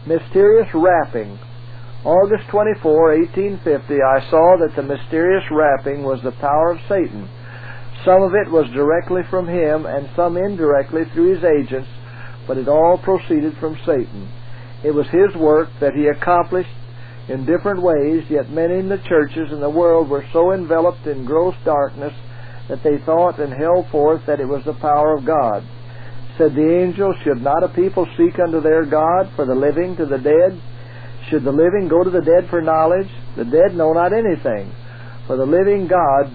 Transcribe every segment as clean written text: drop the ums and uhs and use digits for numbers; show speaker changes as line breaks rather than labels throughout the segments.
Mysterious Rapping. August 24, 1850, I saw that the mysterious rapping was the power of Satan. Some of it was directly from him, and some indirectly through his agents, but it all proceeded from Satan. It was his work that he accomplished in different ways, yet many in the churches in the world were so enveloped in gross darkness that they thought and held forth that it was the power of God. Said the angel, should not a people seek unto their God for the living to the dead? Should the living go to the dead for knowledge? The dead know not anything. For the living God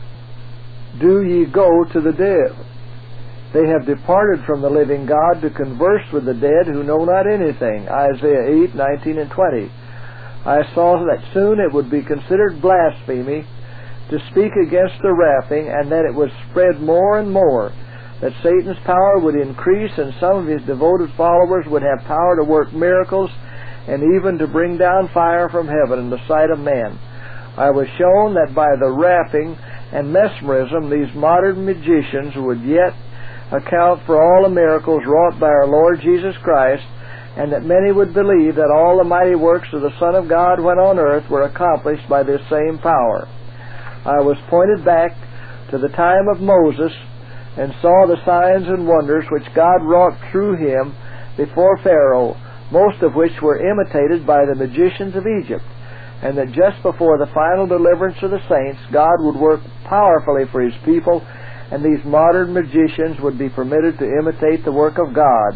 do ye go to the dead. They have departed from the living God to converse with the dead who know not anything. Isaiah 8, 19 and 20. I saw that soon it would be considered blasphemy to speak against the rapping, and that it would spread more and more, that Satan's power would increase, and some of his devoted followers would have power to work miracles and even to bring down fire from heaven in the sight of men. I was shown that by the rapping and mesmerism these modern magicians would yet account for all the miracles wrought by our Lord Jesus Christ, and that many would believe that all the mighty works of the Son of God when on earth were accomplished by this same power. I was pointed back to the time of Moses, and saw the signs and wonders which God wrought through him before Pharaoh, most of which were imitated by the magicians of Egypt, and that just before the final deliverance of the saints, God would work powerfully for his people, and these modern magicians would be permitted to imitate the work of God.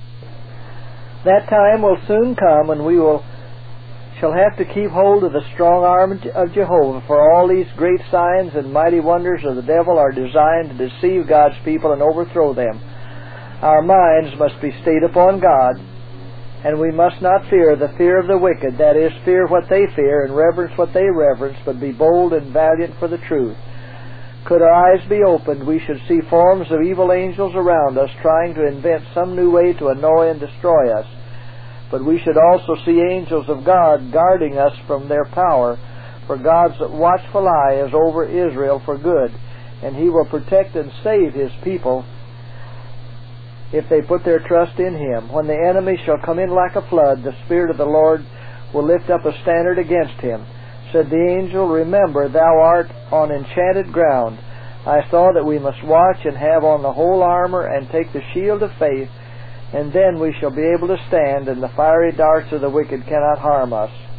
That time will soon come when we shall have to keep hold of the strong arm of Jehovah, for all these great signs and mighty wonders of the devil are designed to deceive God's people and overthrow them. Our minds must be stayed upon God, and we must not fear the fear of the wicked, that is, fear what they fear and reverence what they reverence, but be bold and valiant for the truth. Could our eyes be opened, we should see forms of evil angels around us trying to invent some new way to annoy and destroy us. But we should also see angels of God guarding us from their power, for God's watchful eye is over Israel for good, and he will protect and save his people if they put their trust in him. When the enemy shall come in like a flood, the Spirit of the Lord will lift up a standard against him. Said the angel, remember, thou art on enchanted ground. I saw that we must watch and have on the whole armor and take the shield of faith, and then we shall be able to stand, and the fiery darts of the wicked cannot harm us.